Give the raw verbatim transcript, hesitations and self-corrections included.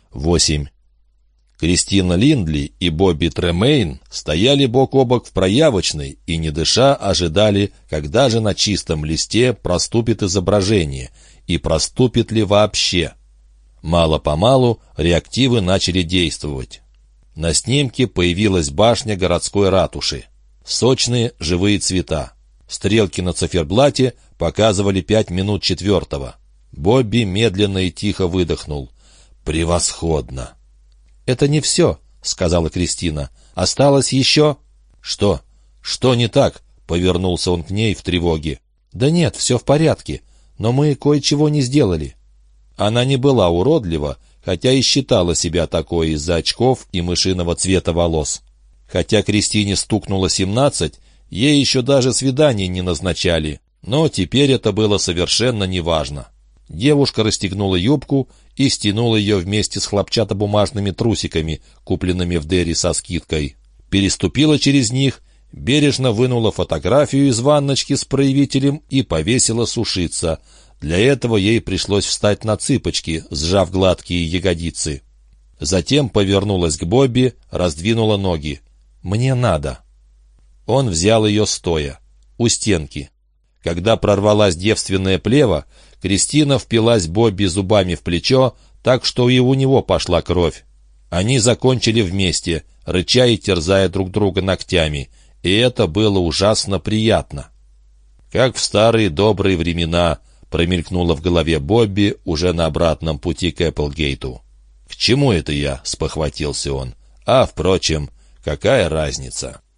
восемь. Кристина Линдли и Бобби Тремейн стояли бок о бок в проявочной и, не дыша, ожидали, когда же на чистом листе проступит изображение, и проступит ли вообще. Мало-помалу реактивы начали действовать. На снимке появилась башня городской ратуши. Сочные живые цвета. Стрелки на циферблате показывали пять минут четвертого. Бобби медленно и тихо выдохнул. «Превосходно!» «Это не все», — сказала Кристина. «Осталось еще...» «Что? Что не так?» — повернулся он к ней в тревоге. «Да нет, все в порядке, но мы кое-чего не сделали». Она не была уродлива, хотя и считала себя такой из-за очков и мышиного цвета волос. Хотя Кристине стукнуло семнадцать, ей еще даже свиданий не назначали, но теперь это было совершенно неважно. Девушка расстегнула юбку и стянула ее вместе с хлопчатобумажными трусиками, купленными в Дерри со скидкой. Переступила через них, бережно вынула фотографию из ванночки с проявителем и повесила сушиться. Для этого ей пришлось встать на цыпочки, сжав гладкие ягодицы. Затем повернулась к Бобби, раздвинула ноги. «Мне надо». Он взял ее стоя, у стенки. Когда прорвалась девственная плева, Кристина впилась Бобби зубами в плечо, так что и у него пошла кровь. Они закончили вместе, рыча и терзая друг друга ногтями, и это было ужасно приятно. «Как в старые добрые времена», — промелькнуло в голове Бобби уже на обратном пути к Эпплгейту. «К чему это я?» — спохватился он. «А, впрочем, какая разница?»